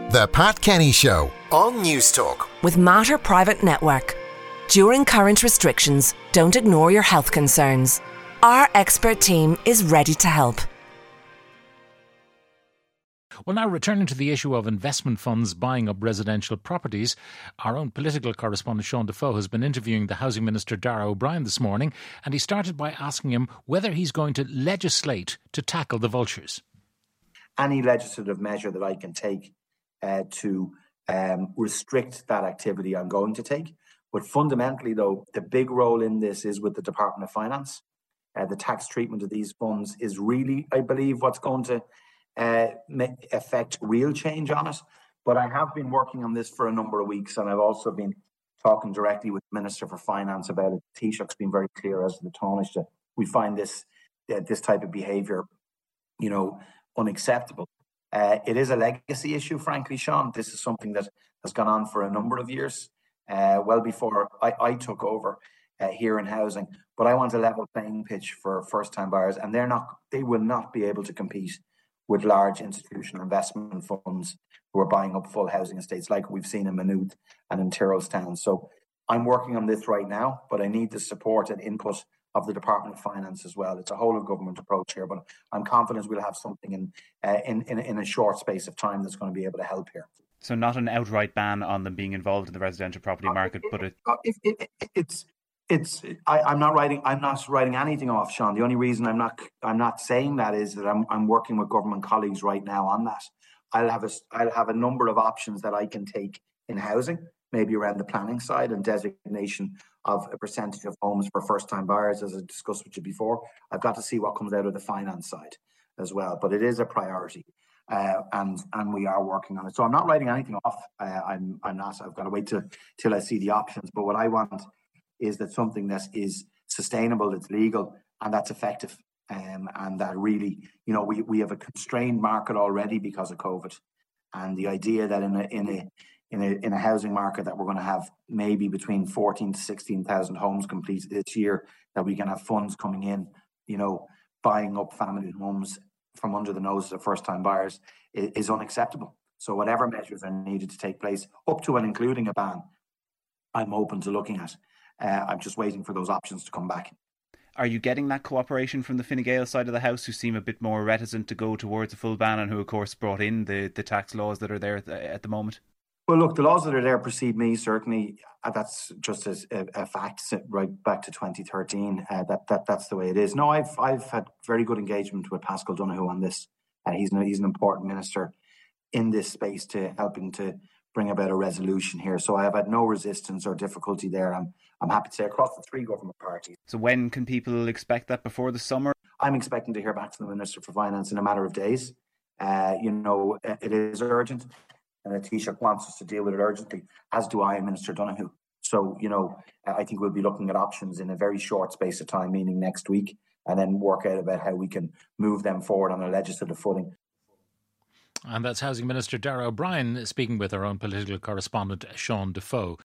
The Pat Kenny Show on News Talk. With Mater Private Network. During current restrictions, don't ignore your health concerns. Our expert team is ready to help. Well, now returning to the issue of investment funds buying up residential properties, our own political correspondent Sean Defoe has been interviewing the Housing Minister Darragh O'Brien this morning, and he started by asking him whether he's going to legislate to tackle the vultures. Any legislative measure that I can take to restrict that activity, I'm going to take. But fundamentally, though, the big role in this is with the Department of Finance. The tax treatment of these funds is really, I believe, what's going to affect real change on it. But I have been working on this for a number of weeks, and I've also been talking directly with the Minister for Finance about it. Taoiseach's been very clear as to the Taoiseach that we find this type of behaviour, unacceptable. It is a legacy issue, frankly, Sean. This is something that has gone on for a number of years, well before I took over here in housing. But I want a level playing pitch for first-time buyers, and they will not be able to compete with large institutional investment funds who are buying up full housing estates like we've seen in Maynooth and in Tyrrellstown. So I'm working on this right now, but I need the support and input of the Department of Finance as well. It's a whole of government approach here, but I'm confident we'll have something in a short space of time that's going to be able to help here. So not an outright ban on them being involved in the residential property market, but I'm not writing anything off, Sean. The only reason I'm not saying that is that I'm working with government colleagues right now on that. I'll have a number of options that I can take in housing, maybe around the planning side and designation of a percentage of homes for first-time buyers, as I discussed with you before. I've got to see what comes out of the finance side as well, but it is a priority, and we are working on it. So I'm not writing anything off. I'm not. I've got to wait till I see the options. But what I want is that something that is sustainable, that's legal, and that's effective, and that really, we have a constrained market already because of COVID, and the idea that in a housing market that we're going to have maybe between 14 to 16,000 homes completed this year, that we can have funds coming in, buying up family homes from under the noses of first-time buyers is unacceptable. So whatever measures are needed to take place, up to and including a ban, I'm open to looking at. I'm just waiting for those options to come back. Are you getting that cooperation from the Fine Gael side of the House, who seem a bit more reticent to go towards a full ban, and who, of course, brought in the tax laws that are there at the moment? Well, look, the laws that are there precede me, certainly. That's just a fact, right back to 2013. That's the way it is. No, I've had very good engagement with Paschal Donohoe on this. He's an important minister in this space to helping to bring about a resolution here. So I have had no resistance or difficulty there. I'm happy to say across the three government parties. So when can people expect that? Before the summer? I'm expecting to hear back from the Minister for Finance in a matter of days. It is urgent, and the Taoiseach wants us to deal with it urgently, as do I and Minister Donohoe. So, I think we'll be looking at options in a very short space of time, meaning next week, and then work out about how we can move them forward on a legislative footing. And that's Housing Minister Darragh O'Brien speaking with our own political correspondent Sean Defoe.